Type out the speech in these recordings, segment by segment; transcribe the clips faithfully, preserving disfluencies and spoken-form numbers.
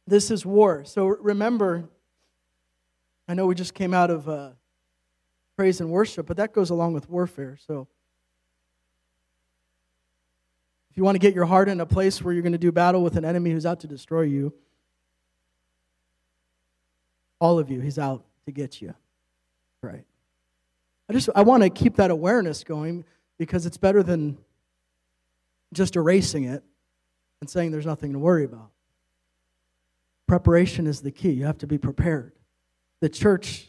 This is war. So remember, I know we just came out of uh, praise and worship, but that goes along with warfare. So if you want to get your heart in a place where you're going to do battle with an enemy who's out to destroy you, all of you, he's out to get you. Right. I just I want to keep that awareness going because it's better than just erasing it and saying there's nothing to worry about. Preparation is the key. You have to be prepared. The church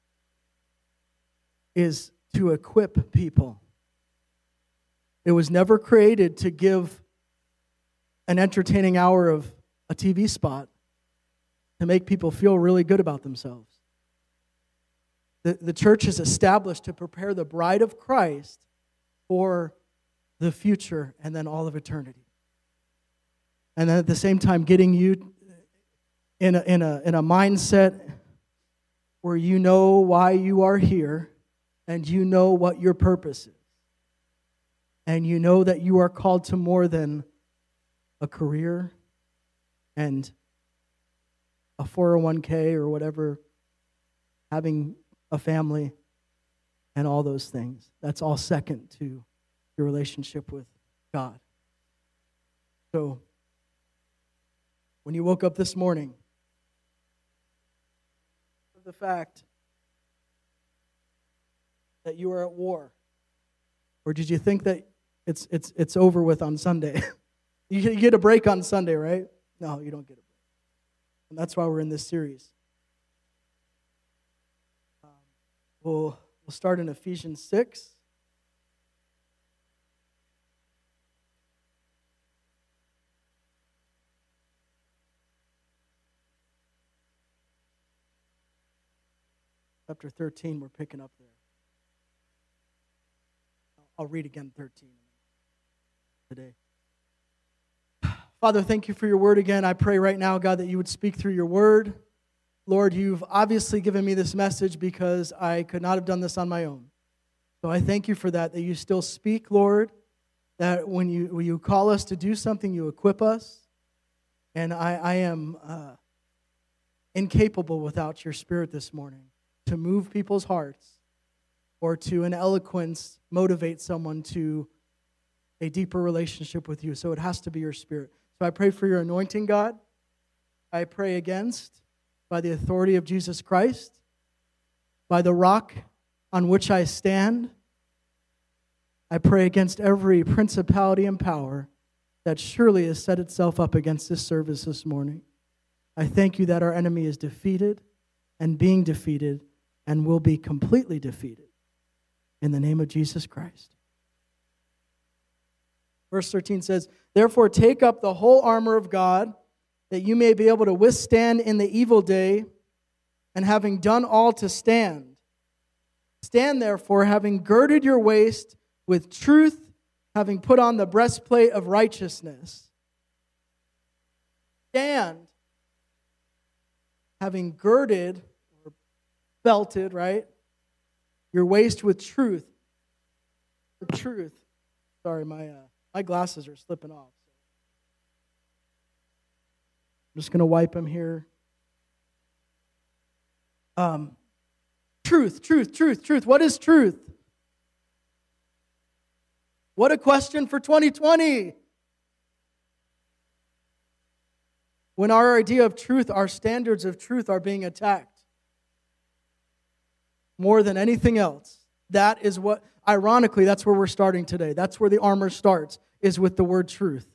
is to equip people. It was never created to give an entertaining hour of a T V spot to make people feel really good about themselves. The, the church is established to prepare the bride of Christ for the future and then all of eternity. And then at the same time, getting you in a, in a, in a mindset where you know why you are here and you know what your purpose is. And you know that you are called to more than a career and a four oh one k or whatever, having a family and all those things. That's all second to your relationship with God. So, when you woke up this morning, the fact that you are at war, or did you think that it's it's it's over with on Sunday? you, you get a break on Sunday, right? No, you don't get a break, and that's why we're in this series. Um, we'll we'll start in Ephesians six. Chapter thirteen, we're picking up there. I'll read again thirteen today. Father, thank you for your word again. I pray right now, God, that you would speak through your word. Lord, you've obviously given me this message because I could not have done this on my own. So I thank you for that, that you still speak, Lord, that when you, when you call us to do something, you equip us. And I, I am uh, incapable without your spirit this morning to move people's hearts or to, in eloquence, motivate someone to a deeper relationship with you. So it has to be your spirit. So I pray for your anointing, God. I pray against, by the authority of Jesus Christ, by the rock on which I stand, I pray against every principality and power that surely has set itself up against this service this morning. I thank you that our enemy is defeated and being defeated and will be completely defeated in the name of Jesus Christ. Verse thirteen says, "Therefore take up the whole armor of God, that you may be able to withstand in the evil day, and having done all to stand. Stand therefore, having girded your waist with truth, having put on the breastplate of righteousness. Stand, having girded, or belted, right, your waist with truth." The truth. Sorry, my uh, my glasses are slipping off. I'm just going to wipe them here. Um, truth, truth, truth, truth. What is truth? What a question for twenty twenty. When our idea of truth, our standards of truth are being attacked more than anything else. That is what, ironically, that's where we're starting today. That's where the armor starts, is with the word truth.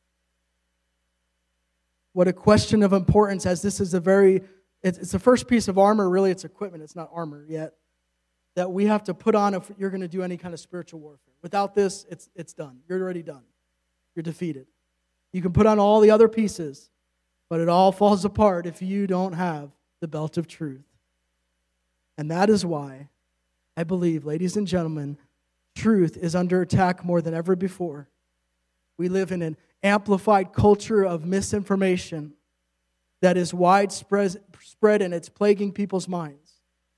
What a question of importance, as this is a very, it's, it's the first piece of armor, really it's equipment, it's not armor yet, that we have to put on if you're going to do any kind of spiritual warfare. Without this, it's it's done. You're already done. You're defeated. You can put on all the other pieces, but it all falls apart if you don't have the belt of truth. And that is why I believe, ladies and gentlemen, truth is under attack more than ever before. We live in an amplified culture of misinformation that is widespread spread and it's plaguing people's minds.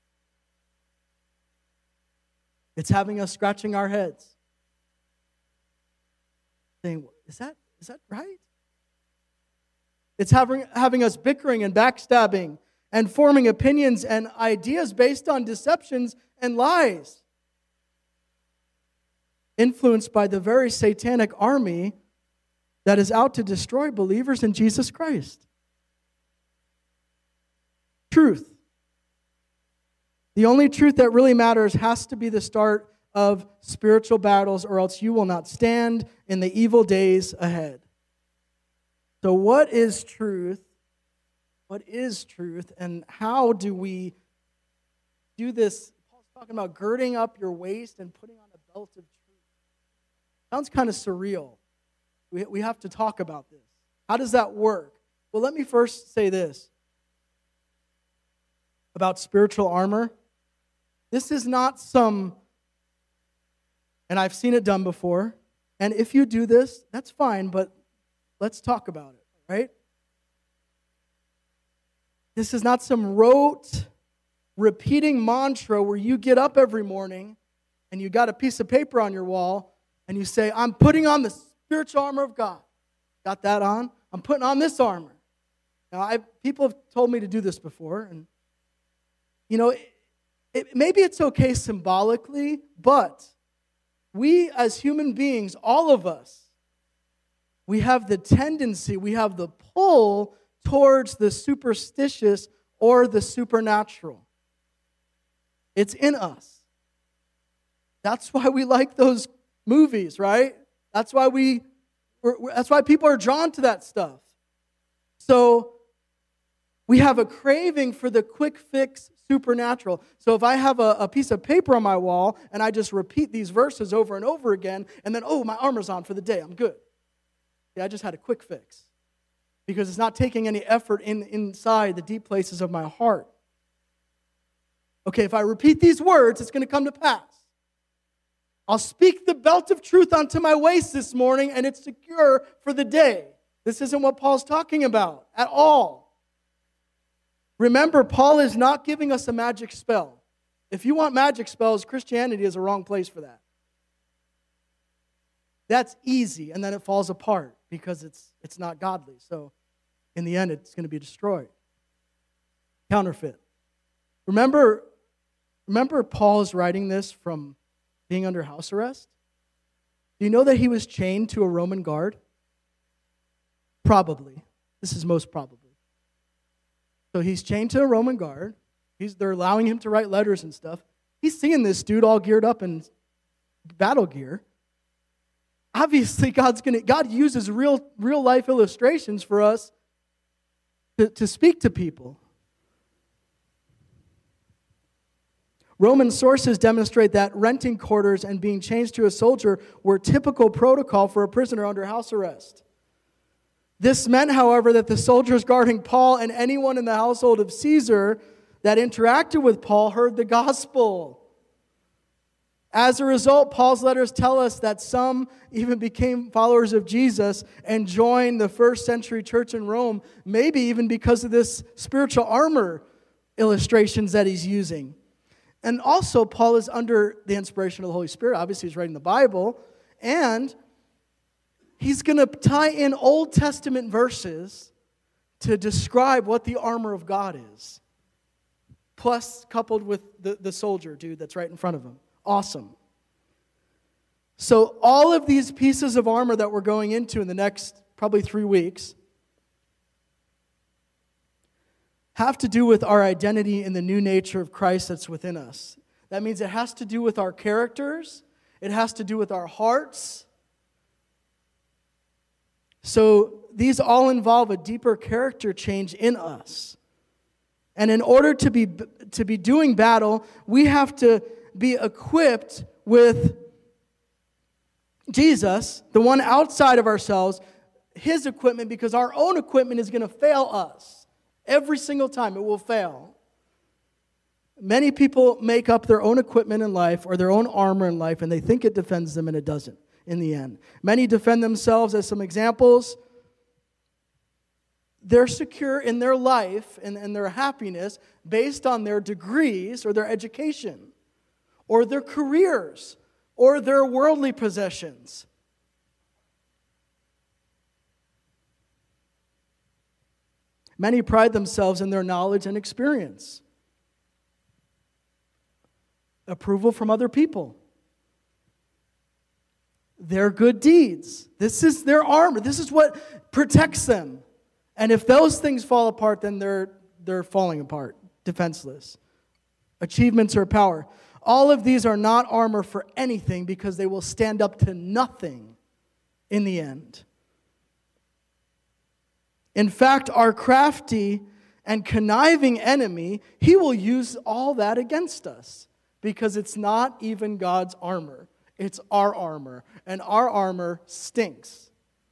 It's having us scratching our heads, saying, is that, is that right? It's having, having us bickering and backstabbing and forming opinions and ideas based on deceptions and lies, influenced by the very satanic army that is out to destroy believers in Jesus Christ. Truth. The only truth that really matters has to be the start of spiritual battles, or else you will not stand in the evil days ahead. So what is truth? What is truth? And how do we do this? Paul's talking about girding up your waist and putting on a belt of truth. Sounds kind of surreal. We, we have to talk about this. How does that work? Well, let me first say this about spiritual armor. This is not some, and I've seen it done before, and if you do this, that's fine, but let's talk about it, right? This is not some rote, repeating mantra where you get up every morning and you got a piece of paper on your wall and you say, I'm putting on the spiritual armor of God. Got that on? I'm putting on this armor. Now, I people have told me to do this before, and you know, it, it, maybe it's okay symbolically, but we as human beings, all of us, we have the tendency, we have the pull towards the superstitious or the supernatural. It's in us. That's why we like those movies, right? That's why we. We're, we're, that's why people are drawn to that stuff. So we have a craving for the quick fix supernatural. So if I have a, a piece of paper on my wall and I just repeat these verses over and over again, and then, oh, my armor's on for the day, I'm good. Yeah, I just had a quick fix. Because it's not taking any effort in inside the deep places of my heart. Okay, if I repeat these words, it's going to come to pass. I'll speak the belt of truth onto my waist this morning, and it's secure for the day. This isn't what Paul's talking about at all. Remember, Paul is not giving us a magic spell. If you want magic spells, Christianity is a wrong place for that. That's easy, and then it falls apart because it's it's not godly. So in the end, it's going to be destroyed. Counterfeit. Remember, remember Paul is writing this from being under house arrest? Do you know that he was chained to a Roman guard? Probably. This is most probably. So he's chained to a Roman guard. He's, they're allowing him to write letters and stuff. He's seeing this dude all geared up in battle gear. Obviously, God's gonna God uses real, real life illustrations for us to, to speak to people. Roman sources demonstrate that renting quarters and being changed to a soldier were typical protocol for a prisoner under house arrest. This meant, however, that the soldiers guarding Paul and anyone in the household of Caesar that interacted with Paul heard the gospel. As a result, Paul's letters tell us that some even became followers of Jesus and joined the first century church in Rome, maybe even because of this spiritual armor illustrations that he's using. And also, Paul is under the inspiration of the Holy Spirit. Obviously, he's writing the Bible. And he's going to tie in Old Testament verses to describe what the armor of God is. Plus, coupled with the, the soldier dude that's right in front of him. Awesome. So all of these pieces of armor that we're going into in the next probably three weeks have to do with our identity in the new nature of Christ that's within us. That means it has to do with our characters. It has to do with our hearts. So these all involve a deeper character change in us. And in order to be to be doing battle, we have to be equipped with Jesus, the one outside of ourselves, his equipment, because our own equipment is going to fail us. Every single time it will fail. Many people make up their own equipment in life or their own armor in life, and they think it defends them, and it doesn't in the end. Many defend themselves as some examples. They're secure in their life and, and their happiness based on their degrees or their education, or their careers, or their worldly possessions. Many pride themselves in their knowledge and experience. Approval from other people. Their good deeds. This is their armor. This is what protects them. And if those things fall apart, then they're they're falling apart, defenseless. Achievements or power. All of these are not armor for anything because they will stand up to nothing in the end. In fact, our crafty and conniving enemy, he will use all that against us because it's not even God's armor. It's our armor, and our armor stinks.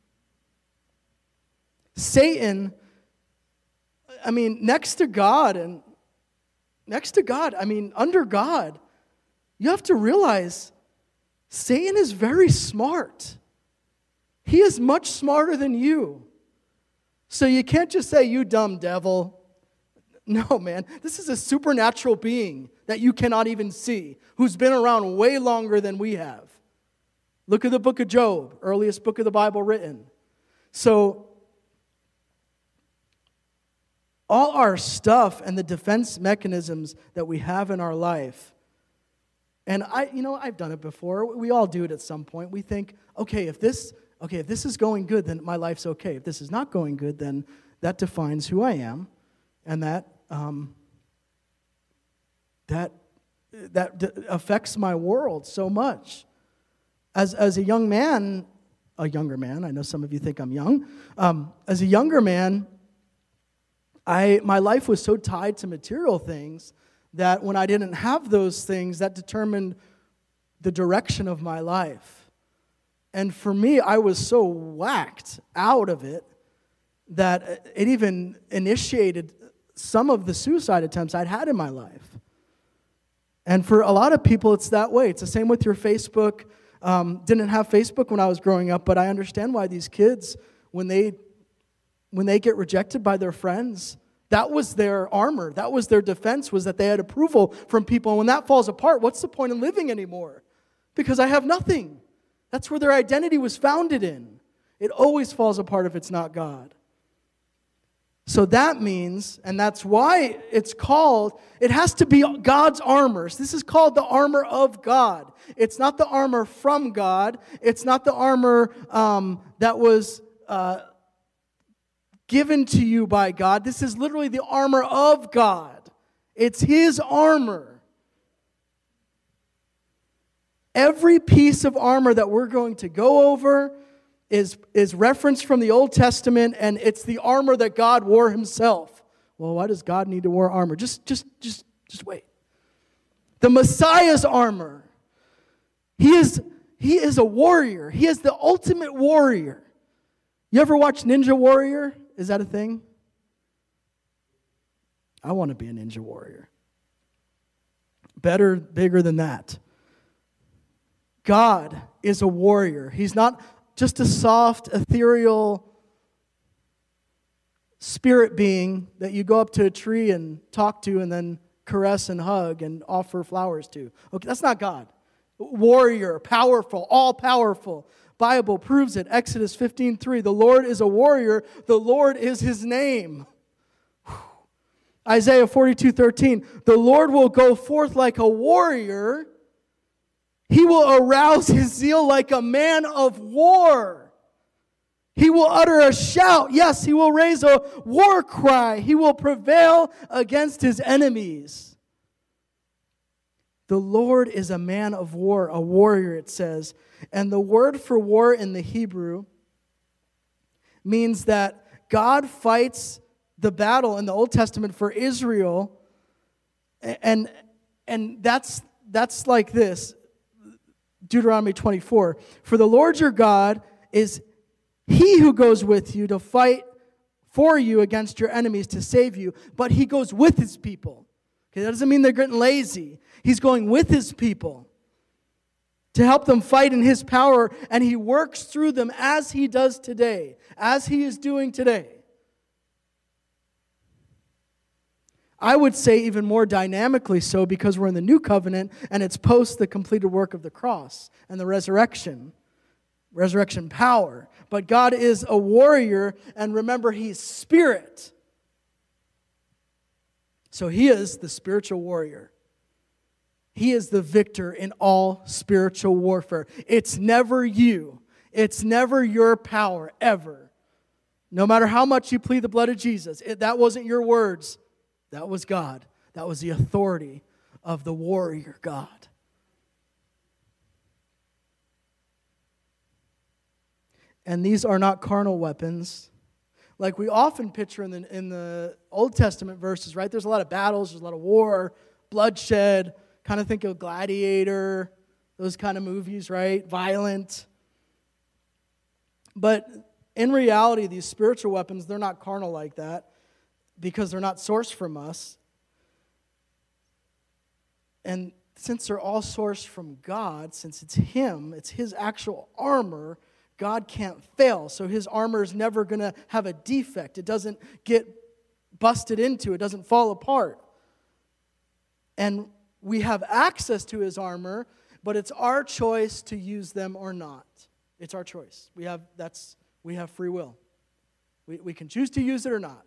Satan, I mean, next to God and next to God, I mean, under God, you have to realize Satan is very smart. He is much smarter than you. So you can't just say, you dumb devil. No, man. This is a supernatural being that you cannot even see, who's been around way longer than we have. Look at the book of Job, earliest book of the Bible written. So all our stuff and the defense mechanisms that we have in our life, and I, you know, I've done it before. We all do it at some point. We think, okay, if this, okay, if this is going good, then my life's okay. If this is not going good, then that defines who I am, and that um, that that d- affects my world so much. As as a young man, a younger man, I know some of you think I'm young. Um, as a younger man, I my life was so tied to material things that when I didn't have those things, that determined the direction of my life. And for me, I was so whacked out of it that it even initiated some of the suicide attempts I'd had in my life. And for a lot of people, it's that way. It's the same with your Facebook. Um, didn't have Facebook when I was growing up, but I understand why these kids, when they when they get rejected by their friends, that was their armor. That was their defense, was that they had approval from people. And when that falls apart, what's the point in living anymore? Because I have nothing. That's where their identity was founded in. It always falls apart if it's not God. So that means, and that's why it's called, it has to be God's armor. This is called the armor of God. It's not the armor from God. It's not the armor um, that was uh, given to you by God. This is literally the armor of God. It's His armor. Every piece of armor that we're going to go over is, is referenced from the Old Testament, and it's the armor that God wore Himself. Well, why does God need to wear armor? Just, just, just, just wait. The Messiah's armor. He is, he is a warrior. He is the ultimate warrior. You ever watch Ninja Warrior? Is that a thing? I want to be a Ninja Warrior. Better, bigger than that. God is a warrior. He's not just a soft, ethereal spirit being that you go up to a tree and talk to and then caress and hug and offer flowers to. Okay, that's not God. Warrior, powerful, all-powerful. Bible proves it. Exodus fifteen three. The Lord is a warrior. The Lord is His name. Whew. Isaiah forty-two thirteen. The Lord will go forth like a warrior. He will arouse His zeal like a man of war. He will utter a shout. Yes, He will raise a war cry. He will prevail against His enemies. The Lord is a man of war, a warrior, it says. And the word for war in the Hebrew means that God fights the battle in the Old Testament for Israel. And, and that's, that's like this. Deuteronomy twenty-four. For the Lord your God is He who goes with you to fight for you against your enemies to save you, but He goes with His people. Okay, that doesn't mean they're getting lazy. He's going with His people to help them fight in His power, and He works through them as He does today, as He is doing today. I would say even more dynamically so because we're in the new covenant and it's post the completed work of the cross and the resurrection, resurrection power. But God is a warrior, and remember, He's spirit. So he is the spiritual warrior. He is the victor in all spiritual warfare. It's never you. It's never your power, ever. No matter how much you plead the blood of Jesus, it, that wasn't your words. That was God. That was the authority of the warrior God. And these are not carnal weapons, like we often picture in the, in the Old Testament verses, right? There's a lot of battles, there's a lot of war, bloodshed, kind of think of Gladiator, those kind of movies, right? Violent. But in reality, these spiritual weapons, they're not carnal like that because they're not sourced from us. And since they're all sourced from God, since it's Him, it's His actual armor, God can't fail. So His armor is never going to have a defect. It doesn't get busted into. It doesn't fall apart. And we have access to His armor, but it's our choice to use them or not. It's our choice. We have that's we have free will. We, we can choose to use it or not.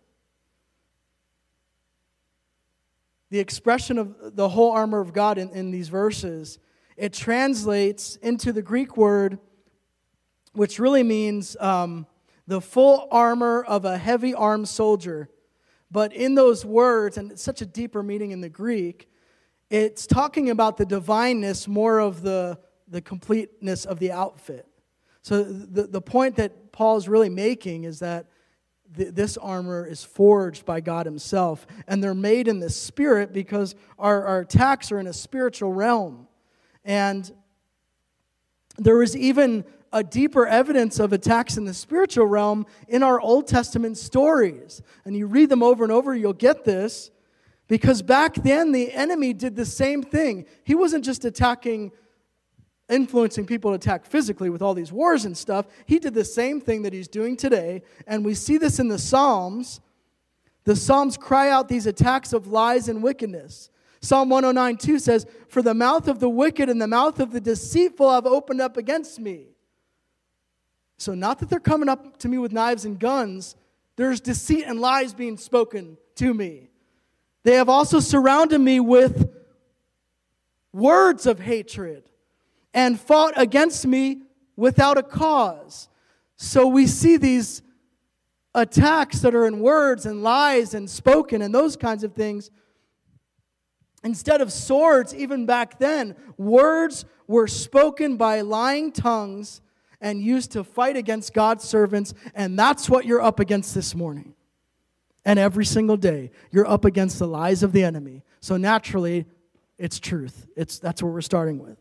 The expression of the whole armor of God in, in these verses, it translates into the Greek word, which really means um, the full armor of a heavy armed soldier. But in those words, and it's such a deeper meaning in the Greek, it's talking about the divineness more of the, the completeness of the outfit. So the, the point that Paul is really making is that th- this armor is forged by God Himself. And they're made in the Spirit because our, our attacks are in a spiritual realm. And there is even a deeper evidence of attacks in the spiritual realm in our Old Testament stories. And you read them over and over, you'll get this. Because back then, the enemy did the same thing. He wasn't just attacking, influencing people to attack physically with all these wars and stuff. He did the same thing that he's doing today. And we see this in the Psalms. The Psalms cry out these attacks of lies and wickedness. Psalm one oh nine two says, "For the mouth of the wicked and the mouth of the deceitful have opened up against me." So not that they're coming up to me with knives and guns. There's deceit and lies being spoken to me. They have also surrounded me with words of hatred and fought against me without a cause. So we see these attacks that are in words and lies and spoken and those kinds of things. Instead of swords, even back then, words were spoken by lying tongues and used to fight against God's servants, and that's what you're up against this morning. And every single day, you're up against the lies of the enemy. So naturally, it's truth. It's that's what we're starting with.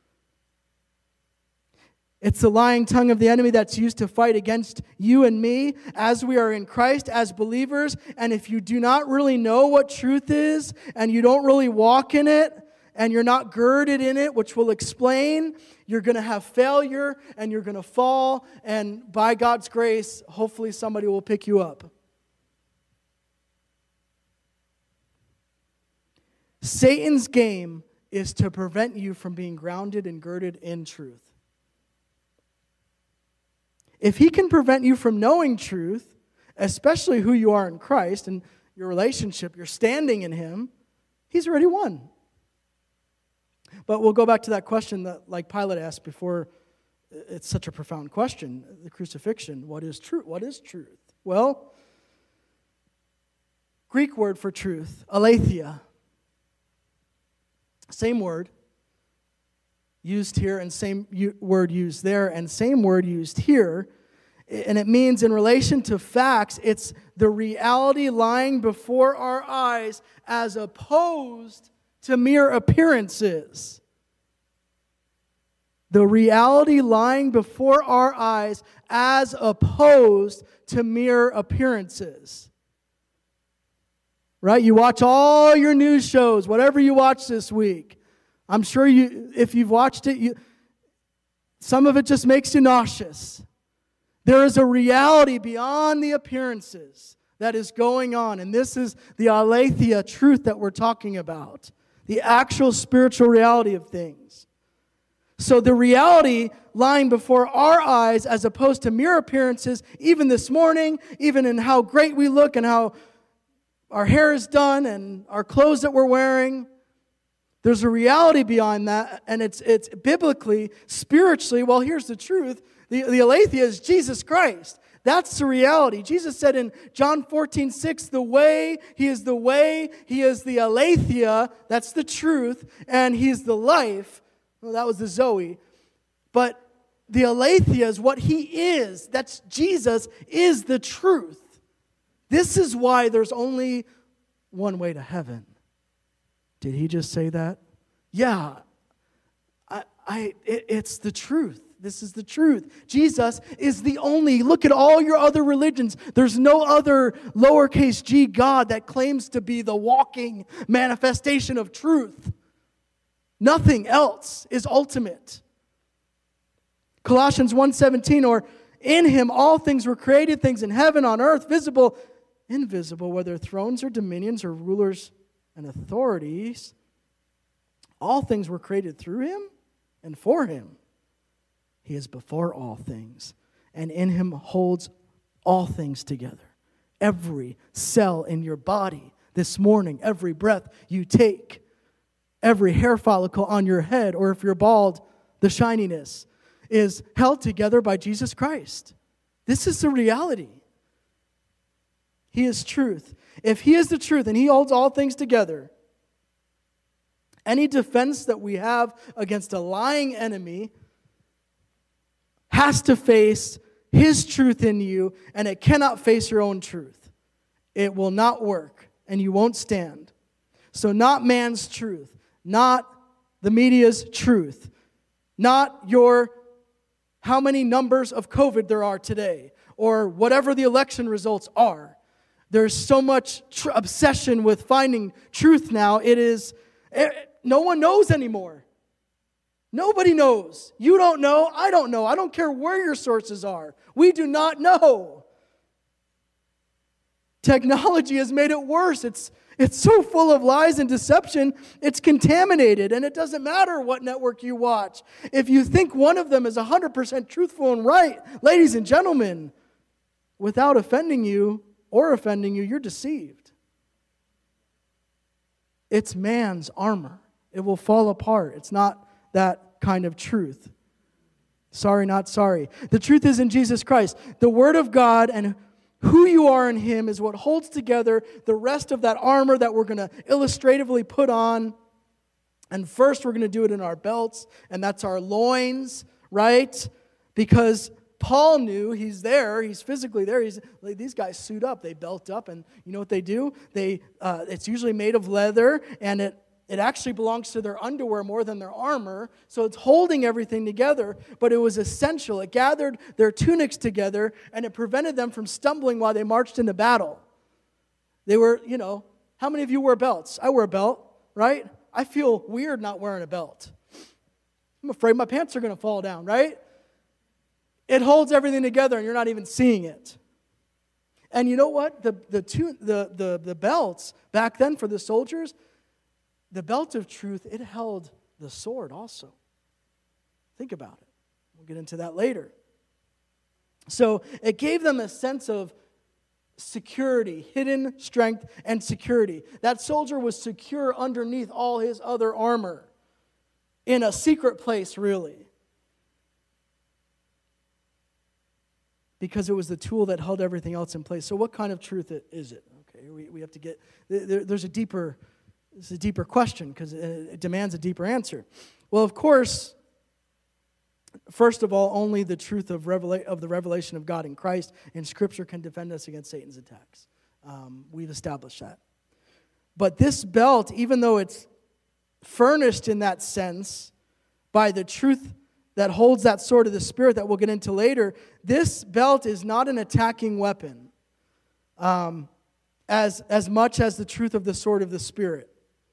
It's the lying tongue of the enemy that's used to fight against you and me as we are in Christ, as believers. And if you do not really know what truth is, and you don't really walk in it, and you're not girded in it, which will explain, you're going to have failure, and you're going to fall, and by God's grace, hopefully somebody will pick you up. Satan's game is to prevent you from being grounded and girded in truth. If he can prevent you from knowing truth, especially who you are in Christ and your relationship, your standing in Him, he's already won. But we'll go back to that question that, like Pilate asked before, it's such a profound question, the crucifixion. What is truth? What is truth? Well, Greek word for truth, aletheia. Same word used here and same word used there and same word used here. And it means in relation to facts, it's the reality lying before our eyes as opposed to mere appearances. The reality lying before our eyes as opposed to mere appearances. Right? You watch all your news shows, whatever you watch this week. I'm sure you, if you've watched it, you, some of it just makes you nauseous. There is a reality beyond the appearances that is going on. And this is the aletheia truth that we're talking about. The actual spiritual reality of things. So the reality lying before our eyes as opposed to mere appearances, even this morning, even in how great we look and how our hair is done and our clothes that we're wearing. There's a reality beyond that, and it's it's biblically, spiritually. Well, here's the truth. The, the aletheia is Jesus Christ. That's the reality. Jesus said in John fourteen six, the way, He is the way, He is the aletheia, that's the truth, and He's the life. Well, that was the Zoe. But the aletheia is what He is. That's Jesus is the truth. This is why there's only one way to heaven. Did He just say that? Yeah. I, I, it, it's the truth. This is the truth. Jesus is the only. Look at all your other religions. There's no other lowercase g God that claims to be the walking manifestation of truth. Nothing else is ultimate. Colossians one seventeen, or in Him all things were created, things in heaven, on earth, visible, invisible, whether thrones or dominions or rulers and authorities. All things were created through Him and for Him. He is before all things, and in Him holds all things together. Every cell in your body this morning, every breath you take, every hair follicle on your head, or if you're bald, the shininess, is held together by Jesus Christ. This is the reality. He is truth. If He is the truth and He holds all things together, any defense that we have against a lying enemy has to face His truth in you, and it cannot face your own truth. It will not work, and you won't stand. So not man's truth, not the media's truth, not your how many numbers of COVID there are today, or whatever the election results are. There's so much tr- obsession with finding truth now. It is, it, no one knows anymore. Nobody knows. You don't know. I don't know. I don't care where your sources are. We do not know. Technology has made it worse. It's, it's so full of lies and deception, it's contaminated. And it doesn't matter what network you watch. If you think one of them is one hundred percent truthful and right, ladies and gentlemen, without offending you or offending you, you're deceived. It's man's armor. It will fall apart. It's not that kind of truth. Sorry, not sorry. The truth is in Jesus Christ. The Word of God and who you are in Him is what holds together the rest of that armor that we're going to illustratively put on. And first we're going to do it in our belts, and that's our loins, right? Because Paul knew he's there, he's physically there. He's like, these guys suit up, they belt up, and you know what they do? They uh, it's usually made of leather, and it It actually belongs to their underwear more than their armor, so it's holding everything together, but it was essential. It gathered their tunics together, and it prevented them from stumbling while they marched into battle. They were, you know, how many of you wear belts? I wear a belt, right? I feel weird not wearing a belt. I'm afraid my pants are going to fall down, right? It holds everything together, and you're not even seeing it. And you know what? The, the, two, the, the, the belts back then for the soldiers, the belt of truth, it held the sword also. Think about it. We'll get into that later. So it gave them a sense of security, hidden strength and security. That soldier was secure underneath all his other armor, in a secret place, really. Because it was the tool that held everything else in place. So what kind of truth is it? Okay, we, we have to get, there, there's a deeper This is a deeper question because it demands a deeper answer. Well, of course, first of all, only the truth of, revela- of the revelation of God in Christ in Scripture can defend us against Satan's attacks. Um, we've established that. But this belt, even though it's furnished in that sense by the truth that holds that sword of the Spirit that we'll get into later, this belt is not an attacking weapon um, as, as much as the truth of the sword of the Spirit.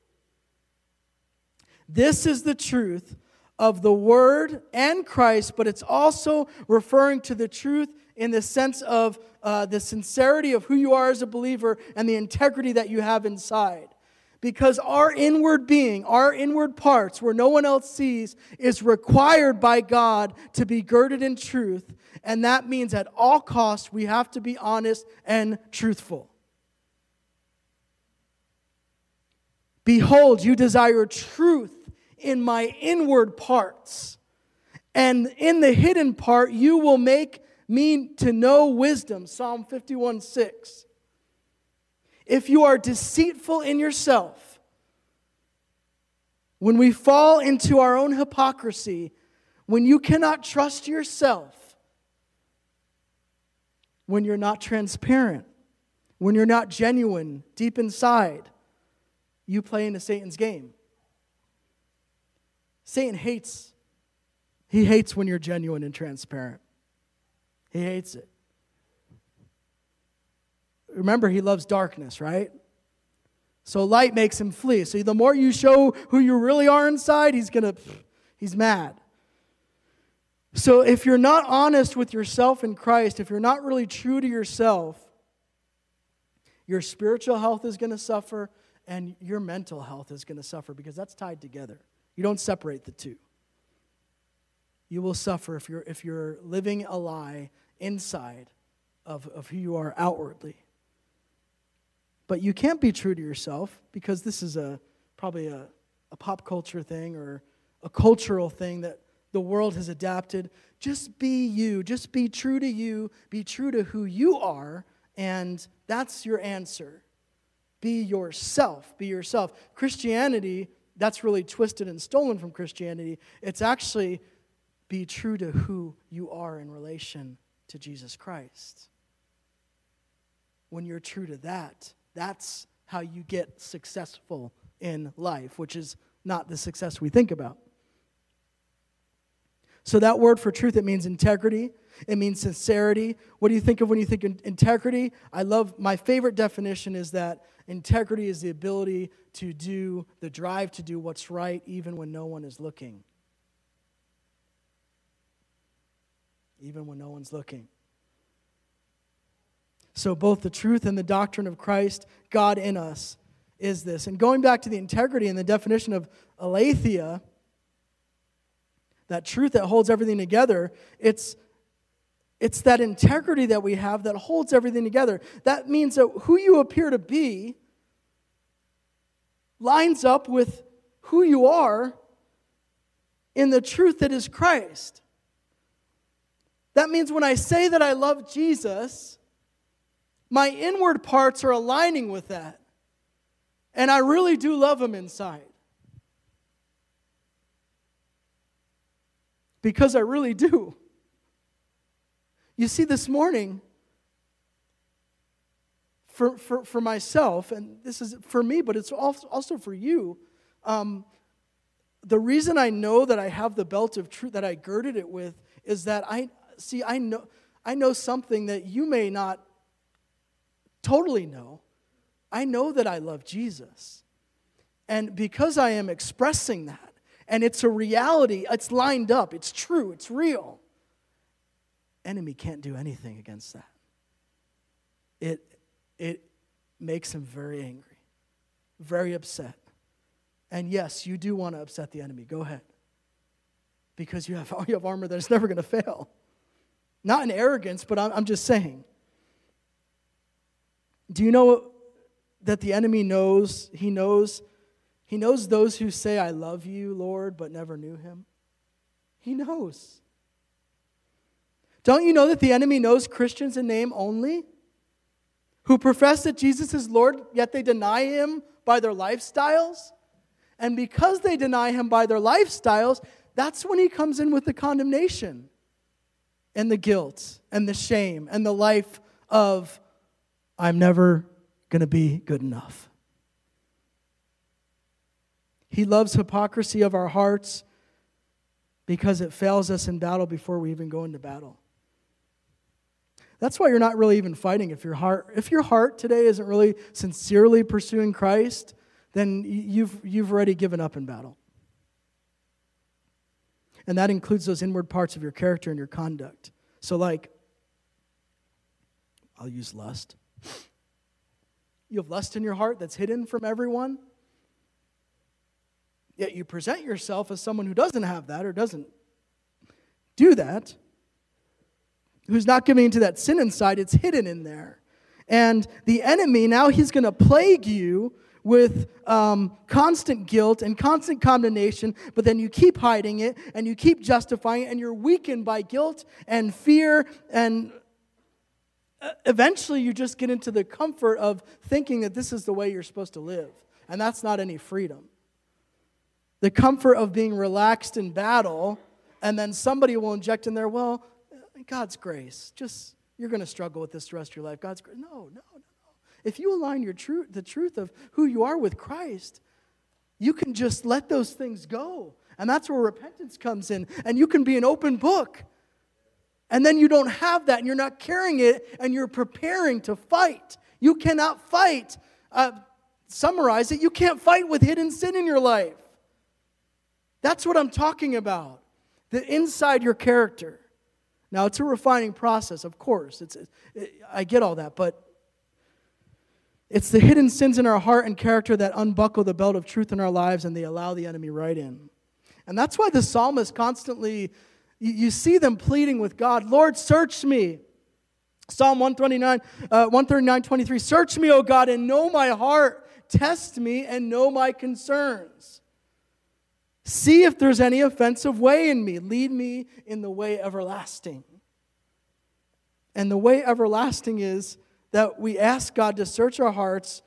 This is the truth of the Word and Christ, but it's also referring to the truth in the sense of uh, the sincerity of who you are as a believer and the integrity that you have inside. Because our inward being, our inward parts, where no one else sees, is required by God to be girded in truth, and that means at all costs we have to be honest and truthful. Behold, you desire truth in my inward parts, and in the hidden part you will make me to know wisdom. Psalm fifty-one six. If you are deceitful in yourself, when we fall into our own hypocrisy, when you cannot trust yourself, when you're not transparent, when you're not genuine deep inside, you play into Satan's game. Satan hates, he hates when you're genuine and transparent. He hates it. Remember, he loves darkness, right? So light makes him flee. So the more you show who you really are inside, he's gonna, he's mad. So if you're not honest with yourself in Christ, if you're not really true to yourself, your spiritual health is going to suffer and your mental health is going to suffer, because that's tied together. You don't separate the two. You will suffer if you're if you're living a lie inside of, of who you are outwardly. But you can't be true to yourself, because this is a probably a, a pop culture thing or a cultural thing that the world has adapted. Just be you. Just be true to you. Be true to who you are, and that's your answer. Be yourself. Be yourself. Christianity, that's really twisted and stolen from Christianity. It's actually be true to who you are in relation to Jesus Christ. When you're true to that, that's how you get successful in life, which is not the success we think about. So that word for truth, it means integrity. It means sincerity. What do you think of when you think of integrity? I love, my favorite definition is that integrity is the ability to do, the drive to do what's right even when no one is looking. Even when no one's looking. So both the truth and the doctrine of Christ, God in us, is this. And going back to the integrity and the definition of aletheia, that truth that holds everything together, it's, it's that integrity that we have that holds everything together. That means that who you appear to be lines up with who you are in the truth that is Christ. That means when I say that I love Jesus, my inward parts are aligning with that. And I really do love him inside. Because I really do. You see, this morning, for, for, for myself, and this is for me, but it's also for you, um, the reason I know that I have the belt of truth, that I girded it with, is that I, see, I know, I know something that you may not totally know. I know that I love Jesus. And because I am expressing that, and it's a reality, it's lined up, it's true, it's real, enemy can't do anything against that. It, it makes him very angry, very upset. And yes, you do want to upset the enemy. Go ahead. Because you have, you have armor that is never going to fail. Not in arrogance, but I'm, I'm just saying. Do you know that the enemy knows, he knows, he knows those who say, I love you, Lord, but never knew him? He knows. Don't you know that the enemy knows Christians in name only? Who profess that Jesus is Lord, yet they deny him by their lifestyles? And because they deny him by their lifestyles, that's when he comes in with the condemnation and the guilt and the shame and the life of, I'm never going to be good enough. He loves hypocrisy of our hearts because it fails us in battle before we even go into battle. That's why you're not really even fighting. If your heart, if your heart today isn't really sincerely pursuing Christ, then you've, you've already given up in battle. And that includes those inward parts of your character and your conduct. So like, I'll use lust. You have lust in your heart that's hidden from everyone. Yet you present yourself as someone who doesn't have that or doesn't do that. Who's not giving into that sin inside. It's hidden in there. And the enemy, now he's going to plague you with um, constant guilt and constant condemnation, but then you keep hiding it and you keep justifying it, and you're weakened by guilt and fear, and eventually you just get into the comfort of thinking that this is the way you're supposed to live, and that's not any freedom. The comfort of being relaxed in battle, and then somebody will inject in there, well, God's grace, just, you're going to struggle with this the rest of your life. God's grace. No, no, no, no. If you align your truth, the truth of who you are with Christ, you can just let those things go. And that's where repentance comes in. And you can be an open book. And then you don't have that, and you're not carrying it, and you're preparing to fight. You cannot fight. Uh, summarize it, you can't fight with hidden sin in your life. That's what I'm talking about. The inside your character. Now, it's a refining process, of course. It's, it, I get all that, but it's the hidden sins in our heart and character that unbuckle the belt of truth in our lives, and they allow the enemy right in. And that's why the psalmist constantly, you, you see them pleading with God, Lord, search me. Psalm one thirty-nine, uh, one thirty-nine, twenty-three, search me, O God, and know my heart. Test me and know my concerns. See if there's any offensive way in me. Lead me in the way everlasting. And the way everlasting is that we ask God to search our hearts,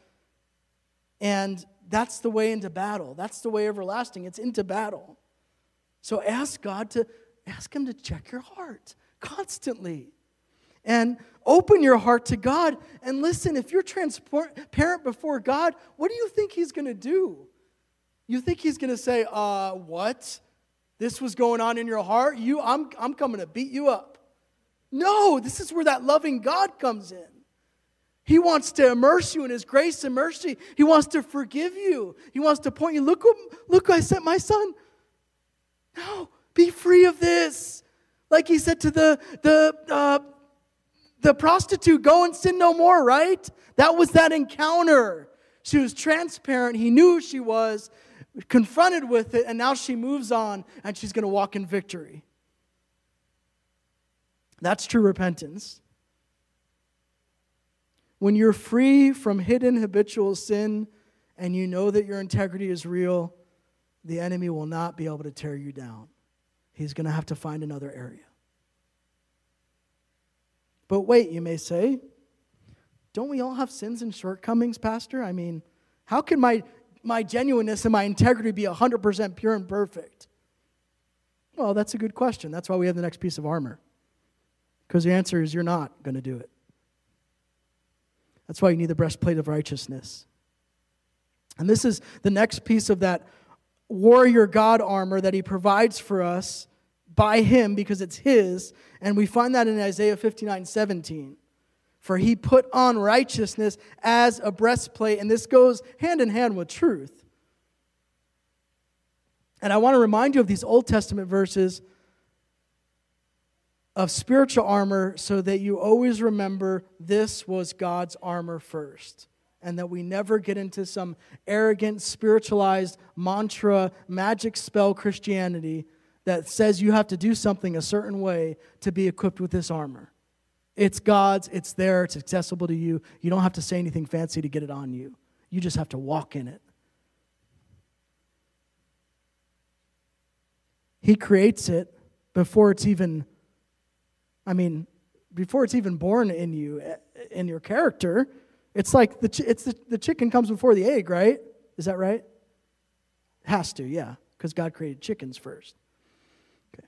and that's the way into battle. That's the way everlasting. It's into battle. So ask God to, ask Him to check your heart constantly. And open your heart to God. And listen, if you're transparent before God, what do you think He's going to do? You think He's going to say, uh, what? This was going on in your heart? You, I'm, I'm coming to beat you up. No, this is where that loving God comes in. He wants to immerse you in His grace and mercy. He wants to forgive you. He wants to point you, look, look, I sent my son. No, be free of this. Like He said to the, the, uh, the prostitute, go and sin no more, right? That was that encounter. She was transparent. He knew who she was, confronted with it, and now she moves on, and she's going to walk in victory. That's true repentance. When you're free from hidden habitual sin and you know that your integrity is real, the enemy will not be able to tear you down. He's going to have to find another area. But wait, you may say, don't we all have sins and shortcomings, Pastor? I mean, how can my, my genuineness and my integrity be one hundred percent pure and perfect? Well, that's a good question. That's why we have the next piece of armor. Because the answer is you're not going to do it. That's why you need the breastplate of righteousness. And this is the next piece of that warrior God armor that He provides for us by Him because it's His. And we find that in Isaiah fifty-nine seventeen. For He put on righteousness as a breastplate. And this goes hand in hand with truth. And I want to remind you of these Old Testament verses of spiritual armor so that you always remember this was God's armor first. And that we never get into some arrogant, spiritualized mantra, magic spell Christianity that says you have to do something a certain way to be equipped with this armor. It's God's, it's there, it's accessible to you. You don't have to say anything fancy to get it on you. You just have to walk in it. He creates it before it's even, I mean, before it's even born in you, in your character. It's like the it's the, the chicken comes before the egg, right? Is that right? It has to, yeah, because God created chickens first. Okay.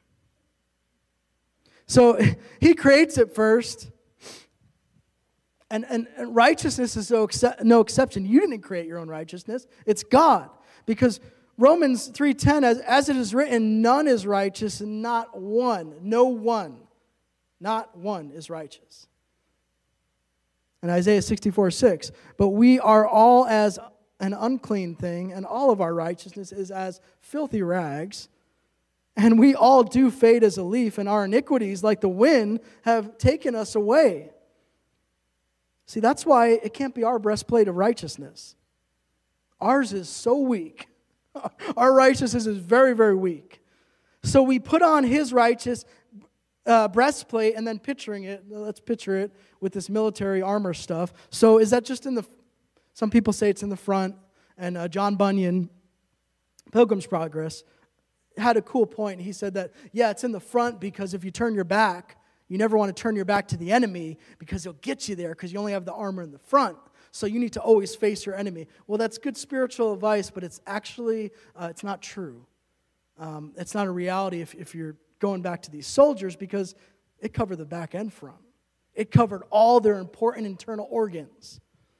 So He creates it first, and, and, and righteousness is no, exce- no exception. You didn't create your own righteousness. It's God. Because Romans three ten, as, as it is written, none is righteous, and not one, no one, not one is righteous. And Isaiah sixty-four six, but we are all as an unclean thing, and all of our righteousness is as filthy rags. And we all do fade as a leaf, and our iniquities, like the wind, have taken us away. See, that's why it can't be our breastplate of righteousness. Ours is so weak. Our righteousness is very, very weak. So we put on His righteous uh, breastplate, and then picturing it, let's picture it with this military armor stuff. So is that just in the, some people say it's in the front. And uh, John Bunyan, Pilgrim's Progress, had a cool point. He said that, yeah, it's in the front because if you turn your back, you never want to turn your back to the enemy because he'll get you there because you only have the armor in the front. So you need to always face your enemy. Well, that's good spiritual advice, but it's actually, uh, it's not true. Um, it's not a reality if, if you're going back to these soldiers because it covered the back and front. It covered all their important internal organs.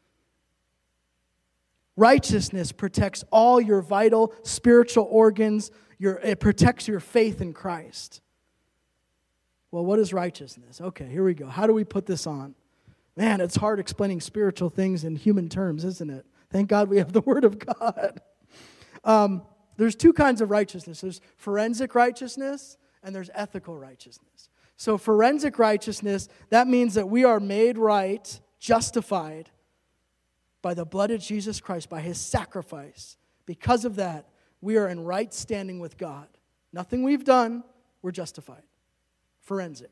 Righteousness protects all your vital spiritual organs. Your, it protects your faith in Christ. Well, what is righteousness? Okay, here we go. How do we put this on? Man, it's hard explaining spiritual things in human terms, isn't it? Thank God we have the Word of God. Um, there's two kinds of righteousness. There's forensic righteousness and there's ethical righteousness. So forensic righteousness, that means that we are made right, justified by the blood of Jesus Christ, by His sacrifice. Because of that, we are in right standing with God. Nothing we've done, we're justified. Forensic.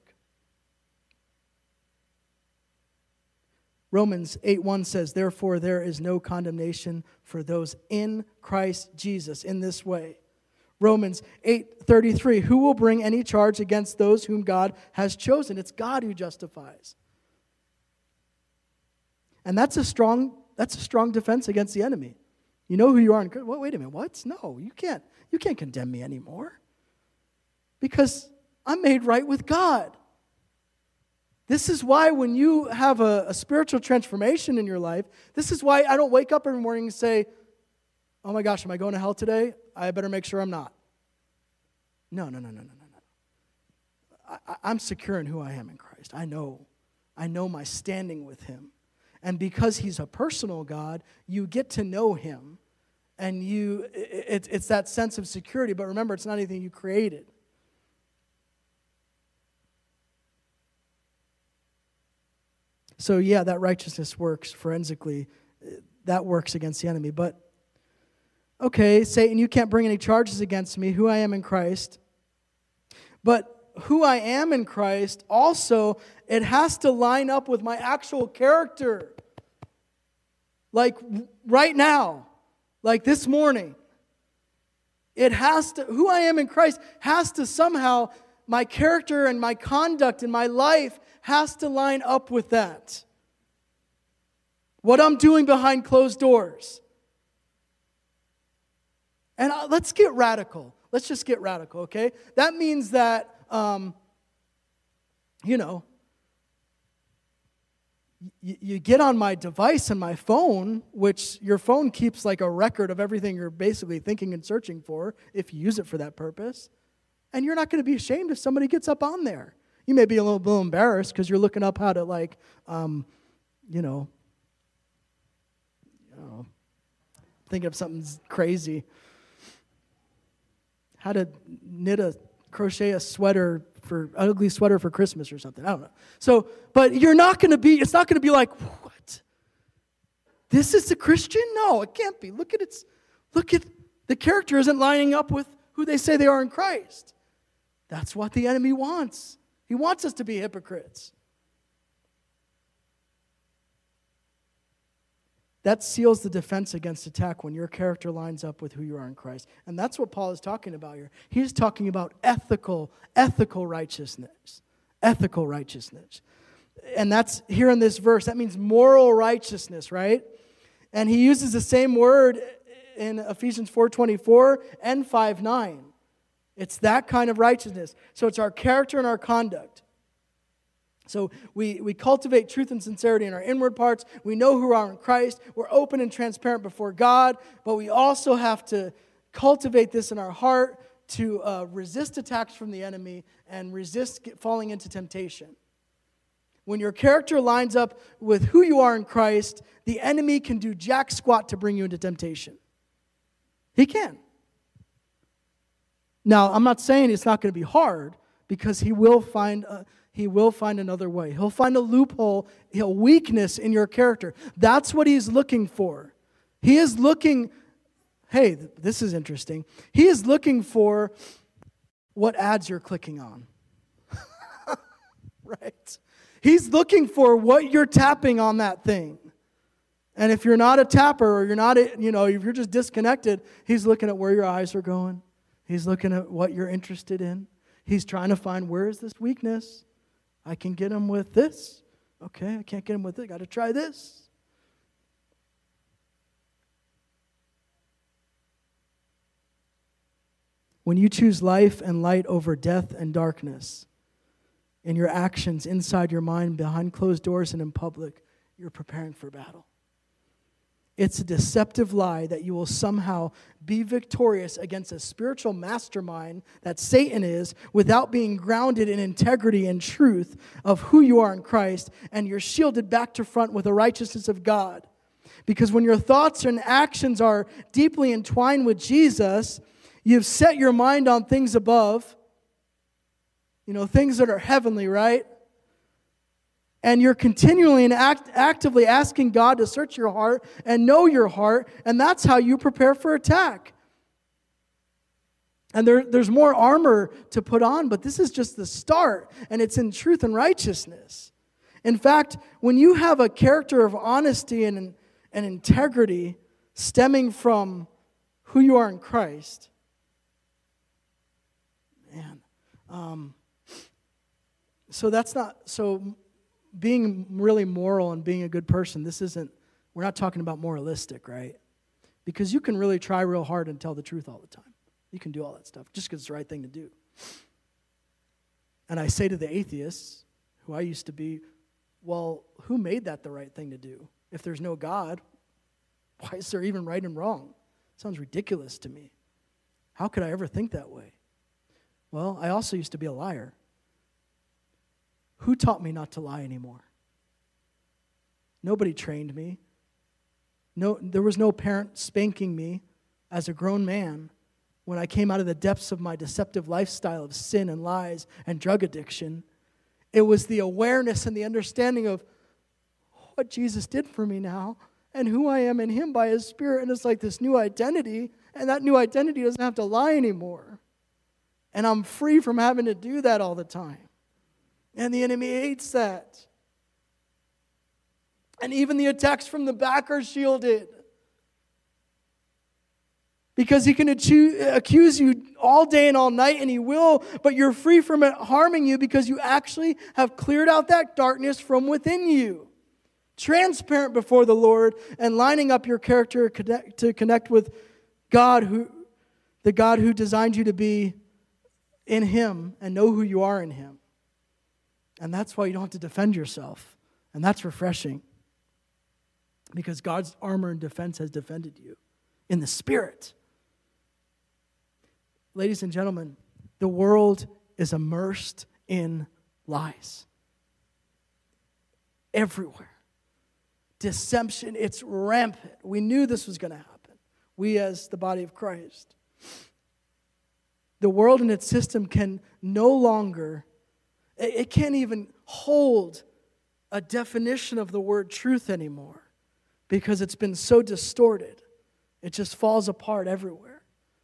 Romans eight one says, therefore there is no condemnation for those in Christ Jesus in this way. Romans eight thirty-three, who will bring any charge against those whom God has chosen? It's God who justifies. And that's a strong, that's a strong defense against the enemy. You know who you are in Christ. Well, wait a minute, what? No, you can't, you can't condemn me anymore. Because I'm made right with God. This is why when you have a, a spiritual transformation in your life, this is why I don't wake up every morning and say, oh my gosh, am I going to hell today? I better make sure I'm not. No, no, no, no, no, no, no. I, I'm secure in who I am in Christ. I know. I know my standing with Him. And because He's a personal God, you get to know Him. And you, it, it's that sense of security. But remember, it's not anything you created. So yeah, that righteousness works forensically. That works against the enemy. But, okay, Satan, you can't bring any charges against me, who I am in Christ. But who I am in Christ, also, it has to line up with my actual character. Like right now, like this morning. It has to, who I am in Christ has to somehow, my character and my conduct in my life has to line up with that. What I'm doing behind closed doors. And uh, let's get radical. Let's just get radical, okay? That means that, um, you know, y- you get on my device and my phone, which your phone keeps like a record of everything you're basically thinking and searching for, if you use it for that purpose. And you're not going to be ashamed if somebody gets up on there. You may be a little, little embarrassed because you're looking up how to, like, um, you know, I don't know, thinking of something crazy. How to knit a, crochet a sweater for, an ugly sweater for Christmas or something. I don't know. So, but you're not going to be, it's not going to be like, what? This is the Christian? No, it can't be. Look at its, look at, the character isn't lining up with who they say they are in Christ. That's what the enemy wants. He wants us to be hypocrites. That seals the defense against attack when your character lines up with who you are in Christ. And that's what Paul is talking about here. He's talking about ethical, ethical righteousness. Ethical righteousness. And that's here in this verse. That means moral righteousness, right? And he uses the same word in Ephesians four twenty-four and five nine. It's that kind of righteousness. So it's our character and our conduct. So we, we cultivate truth and sincerity in our inward parts. We know who we are in Christ. We're open and transparent before God. But we also have to cultivate this in our heart to uh, resist attacks from the enemy and resist get, falling into temptation. When your character lines up with who you are in Christ, the enemy can do jack squat to bring you into temptation. He can. Now, I'm not saying it's not going to be hard, because he will find a, he will find another way. He'll find a loophole, a weakness in your character. That's what he's looking for. He is looking, hey, this is interesting. He is looking for what ads you're clicking on. Right? He's looking for what you're tapping on that thing. And if you're not a tapper or you're not, a, you know, if you're just disconnected, he's looking at where your eyes are going. He's looking at what you're interested in. He's trying to find, where is this weakness? I can get him with this. Okay, I can't get him with it. Got to try this. When you choose life and light over death and darkness, in your actions, inside your mind, behind closed doors and in public, you're preparing for battle. It's a deceptive lie that you will somehow be victorious against a spiritual mastermind that Satan is without being grounded in integrity and truth of who you are in Christ, and you're shielded back to front with the righteousness of God. Because when your thoughts and actions are deeply entwined with Jesus, you've set your mind on things above, you know, things that are heavenly, right? And you're continually and act, actively asking God to search your heart and know your heart, and that's how you prepare for attack. And there, there's more armor to put on, but this is just the start, and it's in truth and righteousness. In fact, when you have a character of honesty and, and integrity stemming from who you are in Christ, man, um, so that's not, so being really moral and being a good person, this isn't, we're not talking about moralistic, right? Because you can really try real hard and tell the truth all the time. You can do all that stuff just because it's the right thing to do. And I say to the atheists, who I used to be, well, who made that the right thing to do? If there's no God, why is there even right and wrong? It sounds ridiculous to me. How could I ever think that way? Well, I also used to be a liar. Who taught me not to lie anymore? Nobody trained me. No, there was no parent spanking me as a grown man when I came out of the depths of my deceptive lifestyle of sin and lies and drug addiction. It was the awareness and the understanding of what Jesus did for me now and who I am in Him by His Spirit. And it's like this new identity, and that new identity doesn't have to lie anymore. And I'm free from having to do that all the time. And the enemy hates that. And even the attacks from the back are shielded. Because he can accuse you all day and all night, and he will, but you're free from it harming you because you actually have cleared out that darkness from within you. Transparent before the Lord and lining up your character to connect with God, who, the God who designed you to be in Him and know who you are in Him. And that's why you don't have to defend yourself. And that's refreshing. Because God's armor and defense has defended you in the Spirit. Ladies and gentlemen, the world is immersed in lies. Everywhere. Deception, it's rampant. We knew this was going to happen. We as the body of Christ. The world and its system can no longer, it can't even hold a definition of the word truth anymore because it's been so distorted. It just falls apart everywhere.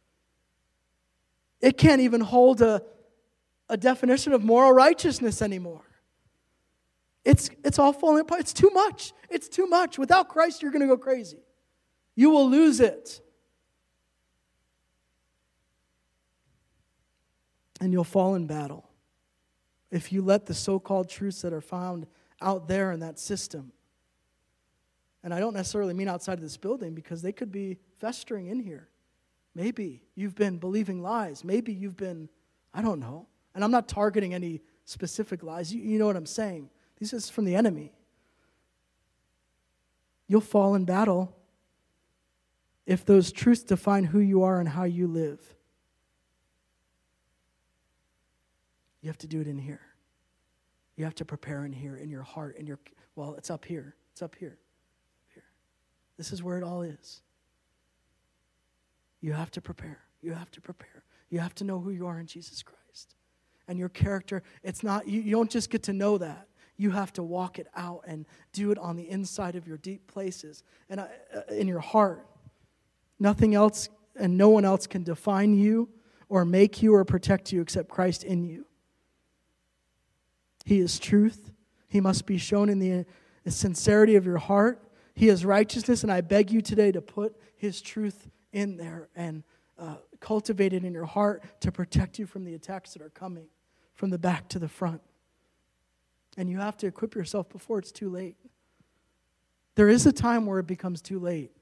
It can't even hold a, a definition of moral righteousness anymore. It's, it's all falling apart. It's too much. It's too much. Without Christ, you're going to go crazy. You will lose it. And you'll fall in battle if you let the so-called truths that are found out there in that system. And I don't necessarily mean outside of this building because they could be festering in here. Maybe you've been believing lies. Maybe you've been, I don't know. And I'm not targeting any specific lies. You, you know what I'm saying. This is from the enemy. You'll fall in battle if those truths define who you are and how you live. You have to do it in here. You have to prepare in here, in your heart, in your, well, it's up here. It's up here. Here. This is where it all is. You have to prepare. You have to prepare. You have to know who you are in Jesus Christ. And your character, it's not, you, you don't just get to know that. You have to walk it out and do it on the inside of your deep places and uh, in your heart. Nothing else and no one else can define you or make you or protect you except Christ in you. He is truth. He must be shown in the sincerity of your heart. He is righteousness, and I beg you today to put His truth in there and uh, cultivate it in your heart to protect you from the attacks that are coming from the back to the front. And you have to equip yourself before it's too late. There is a time where it becomes too late.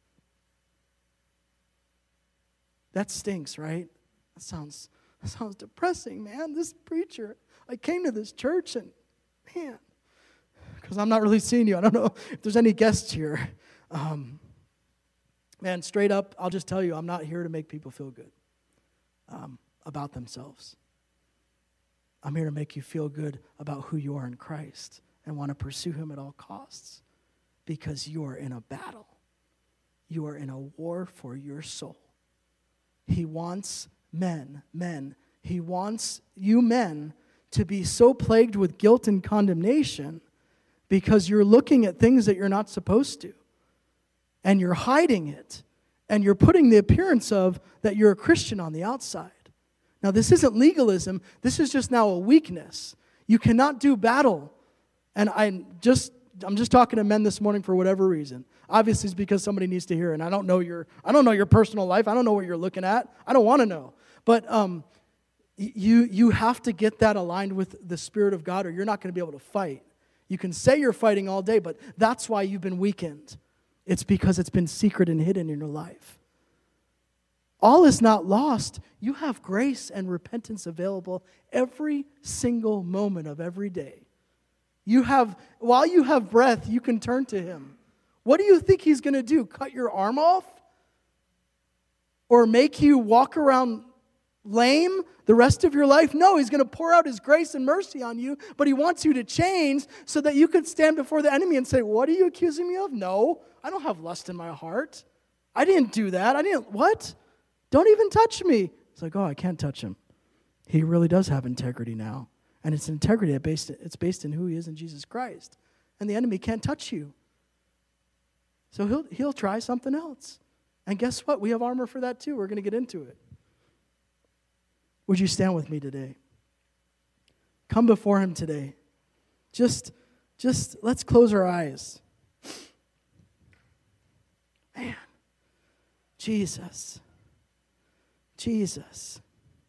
That stinks, right? That sounds, that sounds depressing, man. This preacher, I came to this church and, man, because I'm not really seeing you. I don't know if there's any guests here. Um, man, straight up, I'll just tell you, I'm not here to make people feel good um, about themselves. I'm here to make you feel good about who you are in Christ and want to pursue Him at all costs because you are in a battle. You are in a war for your soul. He wants men, men, He wants you men to be so plagued with guilt and condemnation because you're looking at things that you're not supposed to. And you're hiding it. And you're putting the appearance of that you're a Christian on the outside. Now, this isn't legalism. This is just now a weakness. You cannot do battle. And I just, I'm just talking to men this morning for whatever reason. Obviously, it's because somebody needs to hear it. And I don't know your, I don't know your personal life. I don't know what you're looking at. I don't want to know. But um, you, you have to get that aligned with the Spirit of God, or you're not going to be able to fight. You can say you're fighting all day, but that's why you've been weakened. It's because it's been secret and hidden in your life. All is not lost. You have grace and repentance available every single moment of every day. You have, while you have breath, you can turn to Him. What do you think He's going to do? Cut your arm off? Or make you walk around lame the rest of your life? No, He's going to pour out His grace and mercy on you, but He wants you to change so that you can stand before the enemy and say, what are you accusing me of? No, I don't have lust in my heart. I didn't do that. I didn't, what? Don't even touch me. It's like, oh, I can't touch him. He really does have integrity now. And it's integrity, that based, it's based in who he is in Jesus Christ. And the enemy can't touch you. So he'll, he'll try something else. And guess what? We have armor for that too. We're going to get into it. Would you stand with me today? Come before Him today. Just, just let's close our eyes. Man, Jesus. Jesus.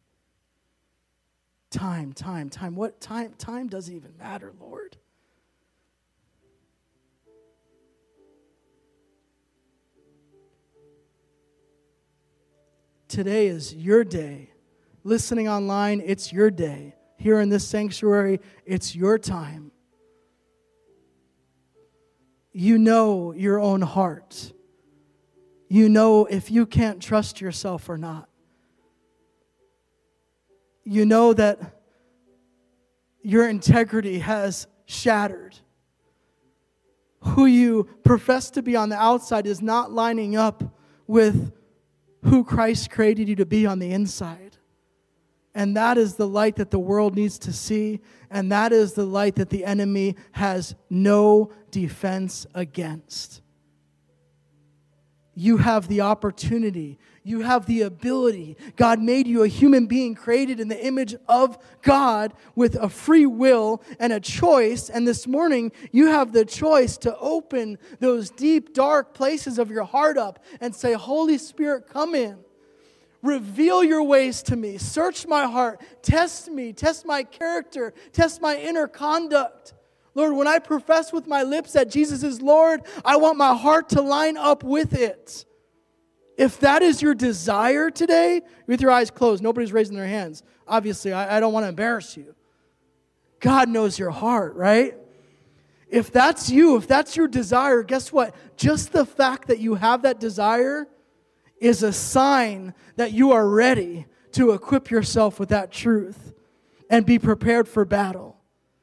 Time, time, time. What time? Time doesn't even matter, Lord. Today is your day. Listening online, it's your day. Here in this sanctuary, it's your time. You know your own heart. You know if you can't trust yourself or not. You know that your integrity has shattered. Who you profess to be on the outside is not lining up with who Christ created you to be on the inside. And that is the light that the world needs to see. And that is the light that the enemy has no defense against. You have the opportunity. You have the ability. God made you a human being created in the image of God with a free will and a choice. And this morning, you have the choice to open those deep, dark places of your heart up and say, Holy Spirit, come in. Reveal your ways to me. Search my heart. Test me. Test my character. Test my inner conduct. Lord, when I profess with my lips that Jesus is Lord, I want my heart to line up with it. If that is your desire today, with your eyes closed, nobody's raising their hands. Obviously, I, I don't want to embarrass you. God knows your heart, right? If that's you, if that's your desire, guess what? Just the fact that you have that desire is a sign that you are ready to equip yourself with that truth and be prepared for battle.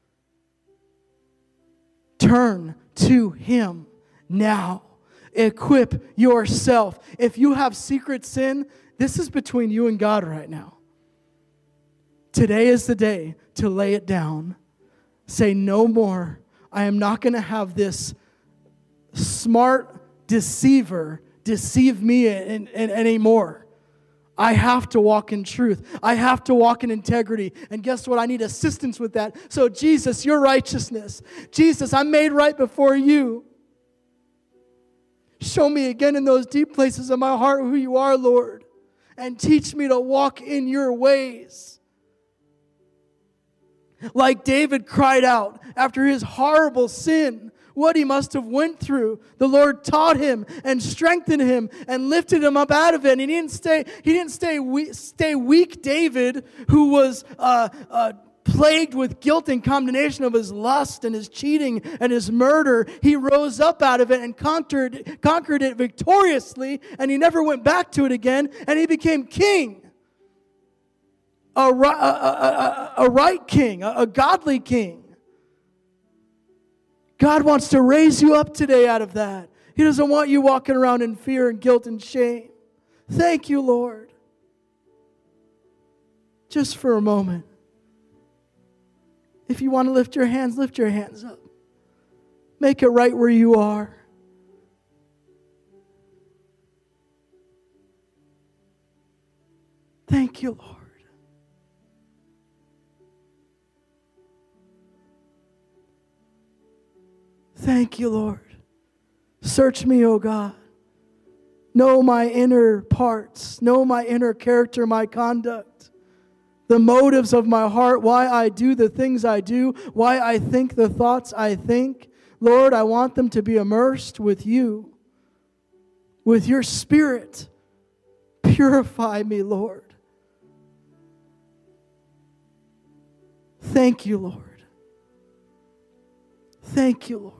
Turn to Him now. Equip yourself. If you have secret sin, this is between you and God right now. Today is the day to lay it down. Say no more. I am not going to have this smart deceiver deceive me in, in, anymore. I have to walk in truth. I have to walk in integrity. And guess what? I need assistance with that. So Jesus, your righteousness. Jesus, I'm made right before you. Show me again in those deep places of my heart who you are, Lord, and teach me to walk in your ways. Like David cried out after his horrible sin, what he must have went through. The Lord taught him and strengthened him and lifted him up out of it. And he didn't stay, he didn't stay, we, stay weak David, who was uh, uh, plagued with guilt and condemnation of his lust and his cheating and his murder. He rose up out of it and conquered, conquered it victoriously, and he never went back to it again, and he became king. A, a, a, a, a right king, a, a godly king. God wants to raise you up today out of that. He doesn't want you walking around in fear and guilt and shame. Thank you, Lord. Just for a moment. If you want to lift your hands, lift your hands up. Make it right where you are. Thank you, Lord. Thank you, Lord. Search me, O God. Know my inner parts. Know my inner character, my conduct. The motives of my heart, why I do the things I do, why I think the thoughts I think. Lord, I want them to be immersed with you, with your Spirit. Purify me, Lord. Thank you, Lord. Thank you, Lord.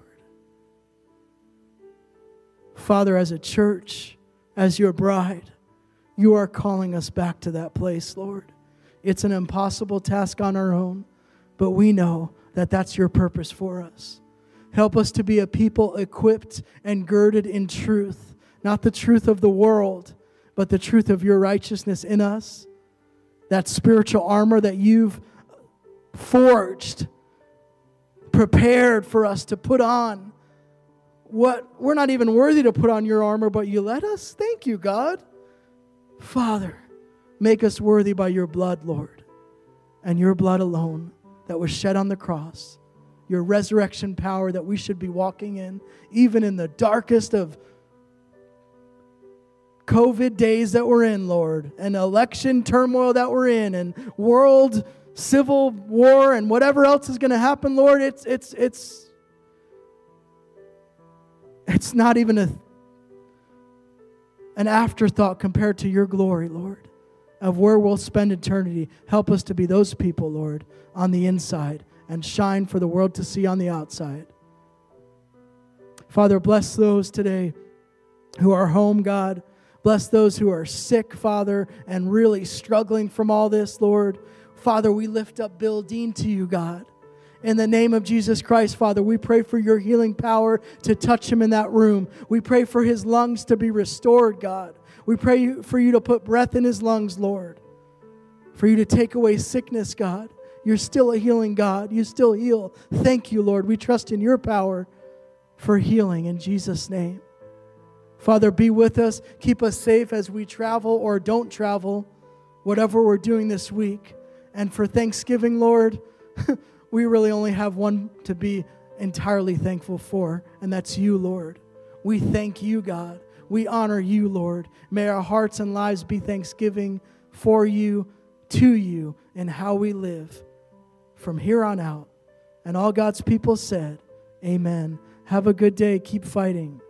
Father, as a church, as your bride, you are calling us back to that place, Lord. It's an impossible task on our own, but we know that that's your purpose for us. Help us to be a people equipped and girded in truth, not the truth of the world, but the truth of your righteousness in us, that spiritual armor that you've forged, prepared for us to put on. What we're not even worthy to put on your armor, but you let us. Thank you, God. Father, make us worthy by your blood, Lord, and your blood alone that was shed on the cross, your resurrection power that we should be walking in, even in the darkest of COVID days that we're in, Lord, and election turmoil that we're in, and world civil war and whatever else is going to happen, Lord. It's it's it's It's not even a, an afterthought compared to your glory, Lord, of where we'll spend eternity. Help us to be those people, Lord, on the inside and shine for the world to see on the outside. Father, bless those today who are home, God. Bless those who are sick, Father, and really struggling from all this, Lord. Father, we lift up Bill Dean to you, God. In the name of Jesus Christ, Father, we pray for your healing power to touch him in that room. We pray for his lungs to be restored, God. We pray for you to put breath in his lungs, Lord. For you to take away sickness, God. You're still a healing God. You still heal. Thank you, Lord. We trust in your power for healing in Jesus' name. Father, be with us. Keep us safe as we travel or don't travel, whatever we're doing this week. And for Thanksgiving, Lord, we really only have one to be entirely thankful for, and that's you, Lord. We thank you, God. We honor you, Lord. May our hearts and lives be thanksgiving for you, to you, and how we live from here on out. And all God's people said, amen. Have a good day. Keep fighting.